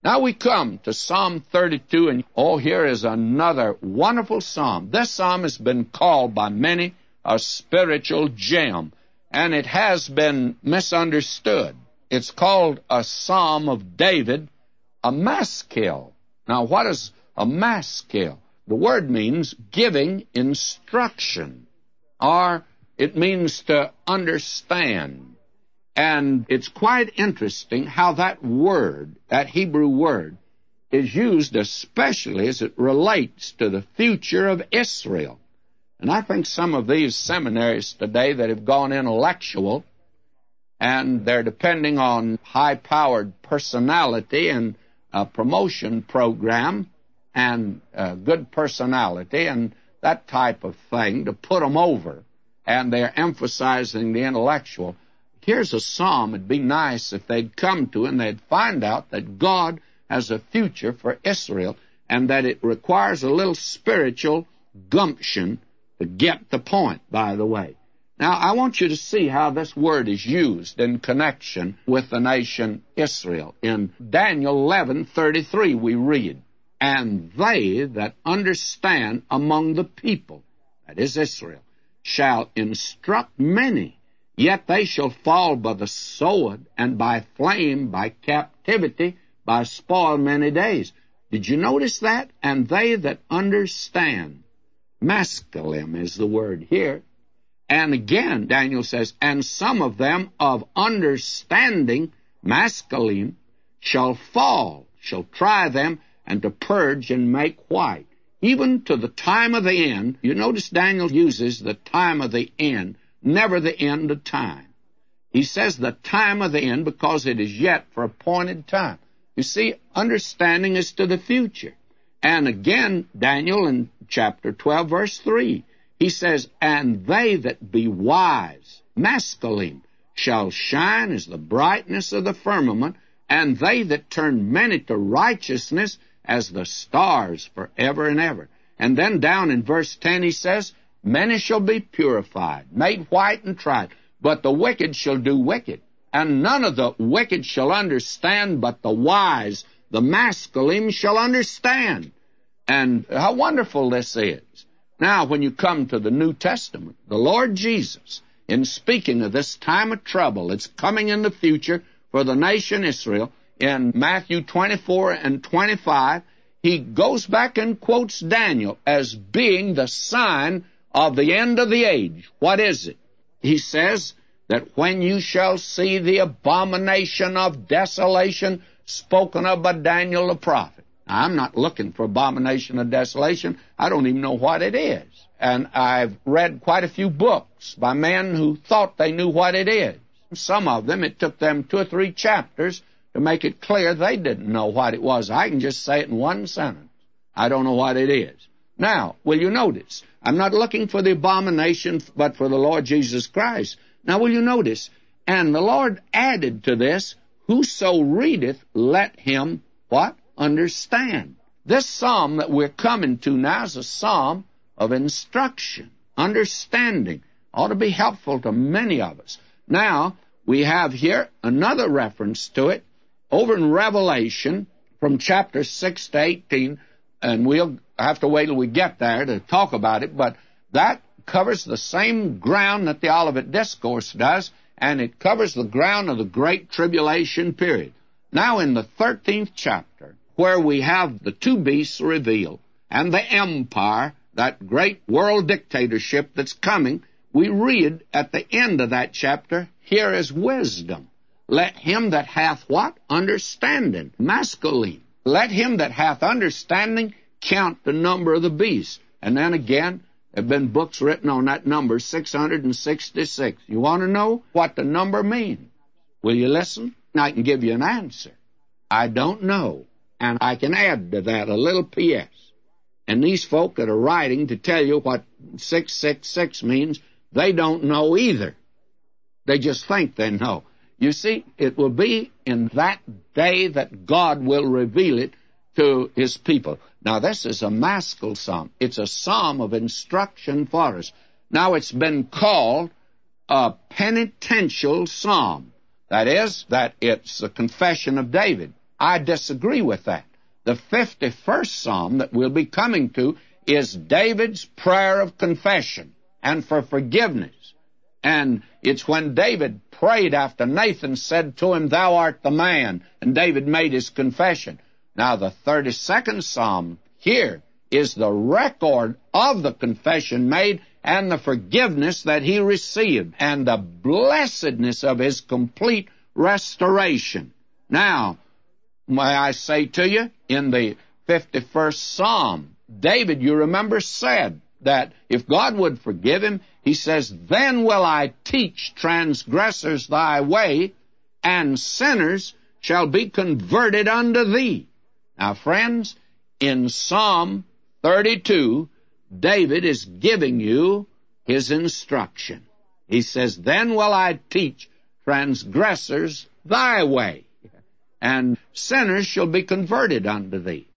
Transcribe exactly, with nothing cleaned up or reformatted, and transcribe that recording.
Now we come to Psalm thirty-two, and oh, here is another wonderful psalm. This psalm has been called by many a spiritual gem, and it has been misunderstood. It's called a Psalm of David, a maskil. Now, what is a maskil? The word means giving instruction, or it means to understand. And it's quite interesting how that word, that Hebrew word, is used especially as it relates to the future of Israel. And I think some of these seminaries today that have gone intellectual, and they're depending on high-powered personality and a promotion program and uh, good personality and that type of thing to put them over, and they're emphasizing the intellectual. Here's a psalm it'd be nice if they'd come to and they'd find out that God has a future for Israel and that it requires a little spiritual gumption to get the point, by the way. Now, I want you to see how this word is used in connection with the nation Israel. In Daniel eleven thirty-three, we read, "And they that understand among the people," that is Israel, "shall instruct many, yet they shall fall by the sword, and by flame, by captivity, by spoil many days." Did you notice that? And they that understand. Masculine is the word here. And again, Daniel says, "And some of them of understanding," masculine, "shall fall, shall try them, and to purge and make white, even to the time of the end." You notice Daniel uses the time of the end, never the end of time. He says the time of the end because it is yet for appointed time. You see, understanding is to the future. And again, Daniel in chapter twelve, verse three, he says, "And they that be wise," masculine, "shall shine as the brightness of the firmament, and they that turn many to righteousness as the stars forever and ever." And then down in verse ten he says, "Many shall be purified, made white and tried, but the wicked shall do wicked. And none of the wicked shall understand, but the wise," the masculine, "shall understand." And how wonderful this is. Now, when you come to the New Testament, the Lord Jesus, in speaking of this time of trouble that's coming in the future for the nation Israel, in Matthew twenty-four and twenty-five, he goes back and quotes Daniel as being the sign of the end of the age. What is it? He says that when you shall see the abomination of desolation spoken of by Daniel the prophet. Now, I'm not looking for abomination of desolation. I don't even know what it is. And I've read quite a few books by men who thought they knew what it is. Some of them, it took them two or three chapters to make it clear they didn't know what it was. I can just say it in one sentence. I don't know what it is. Now, will you notice? I'm not looking for the abomination, but for the Lord Jesus Christ. Now, will you notice? And the Lord added to this, "Whoso readeth, let him," what? Understand. This psalm that we're coming to now is a psalm of instruction, understanding. Ought to be helpful to many of us. Now, we have here another reference to it over in Revelation from chapter six to eighteen, and we'll have to wait till we get there to talk about it, but that covers the same ground that the Olivet Discourse does, and it covers the ground of the Great Tribulation period. Now, in the thirteenth chapter, where we have the two beasts revealed, and the empire, that great world dictatorship that's coming, we read at the end of that chapter, "Here is wisdom. Let him that hath" what? Understanding. Masculine. "Let him that hath understanding count the number of the beasts." And then again, there have been books written on that number, six hundred sixty-six. You want to know what the number means? Will you listen? I can give you an answer. I don't know. And I can add to that a little P S. And these folk that are writing to tell you what six six six means, they don't know either. They just think they know. You see, it will be in that day that God will reveal it to his people. Now, this is a maskil psalm. It's a psalm of instruction for us. Now, it's been called a penitential psalm. That is, that it's the confession of David. I disagree with that. The fifty-first Psalm that we'll be coming to is David's prayer of confession and for forgiveness. And it's when David prayed after Nathan said to him, "Thou art the man," and David made his confession. Now, the thirty-second Psalm here is the record of the confession made and the forgiveness that he received and the blessedness of his complete restoration. Now, may I say to you, in the fifty-first Psalm, David, you remember, said that if God would forgive him, he says, "Then will I teach transgressors thy way, and sinners shall be converted unto thee." Now, friends, in Psalm thirty-two, David is giving you his instruction. He says, "Then will I teach transgressors thy way, and sinners shall be converted unto thee."